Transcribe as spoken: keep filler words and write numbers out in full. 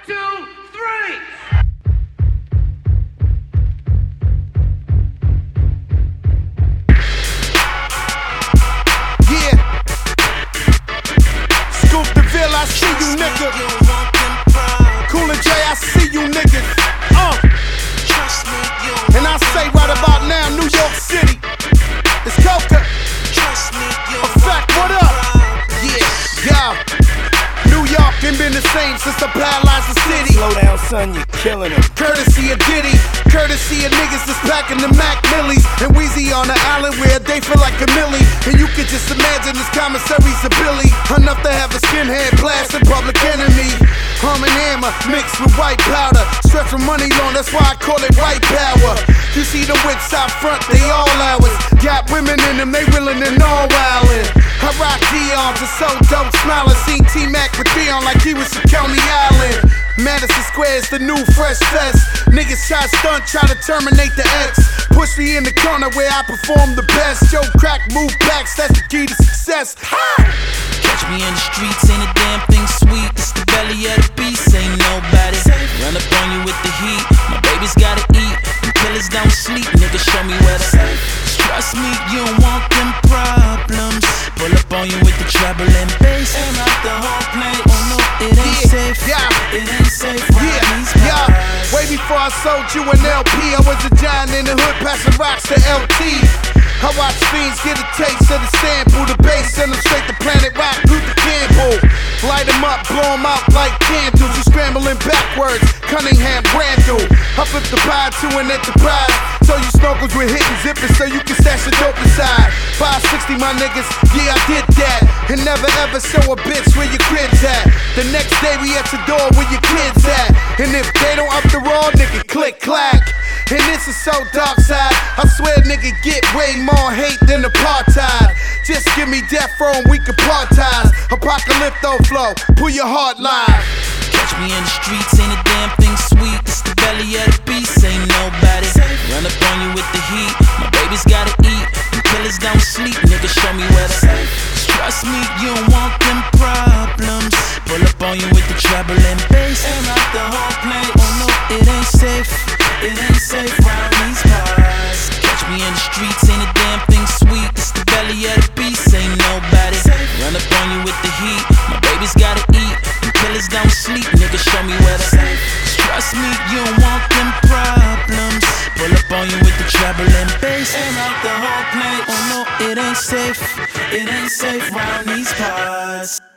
two, three. Yeah. Scoop the Ville, I see you nigga. Cooler J, I see you niggas. Uh. And I say right about now, New York City. It's Coca. Effect, what up? Yeah, yeah. New York ain't been the same since I paralyzed the city. Slow down, son, you're killing them. Courtesy of Diddy, courtesy of niggas that's packing the Mac Millies. And Weezy on the island where they feel like a millie. And you can just imagine this commissary's a Billy. Enough to have a skinhead blast in Public Enemy. Arm and Hammer mixed with white powder. Stretch from money long, that's why I call it white power. You see the wits out front, they all ours. Got women in them, they willing and all wildin'. I rock Dion's, it's so dope, smiling. Seen T-Mac with Dion like he was from Coney Island. Madison Square's the new fresh fest. Niggas shot stunt, try to terminate the X. Push me in the corner where I perform the best. Yo, crack, move backs, that's the key to success. Catch me in the streets, ain't a damn thing sweet. It's the belly of the beast, ain't nobody. Run up on you with the heat, my baby's gotta eat. Them killers don't sleep, nigga, show me where to. Trust me, you don't want them problems. Pull up on you with the treble and bass. Aim out the whole place. Oh no, it ain't Yeah, safe. yeah. It ain't safe. Yeah, yeah. Way before I sold you an L P, I was a giant in the hood, passing rocks to L T. I watch fiends get a taste of the sample, the bass, send them straight to Planet Rock, Luther Campbell. Light them up, blow them out like candles. You scrambling backwards, Cunningham, Randall. I flip the pie to an enterprise. So you snorkels with hitting zippers so you can stash the dope inside. five sixty, my niggas, yeah, I did that. And never ever show a bitch where your crib's at. The next day we at your door where your kids at. And if they don't up the roll, nigga, click, clack. And this is so dark side, I swear nigga get way more hate than apartheid. Just give me death row and we can partize. Apocalypto flow, pull your heart live. Catch me in the streets, ain't a damn thing sweet. It's the belly of the beast, ain't nobody. Run up on you with the heat, my baby's gotta eat. Them killers don't sleep, nigga, show me where to. Trust me, you don't want them problems. Pull up on you with the treble and bass. Aim out the whole place. Oh no, it ain't safe. It ain't safe round these parts. Catch me in the streets, ain't a damn thing sweet. It's the belly of the beast, ain't nobody. Run up on you with the heat, my baby's gotta eat. Them killers don't sleep, nigga, show me where to. Trust me, you don't want them problems. Pull up on you with the treble and bass. Aim out the whole place. Oh no, it ain't safe. It ain't safe round these parts.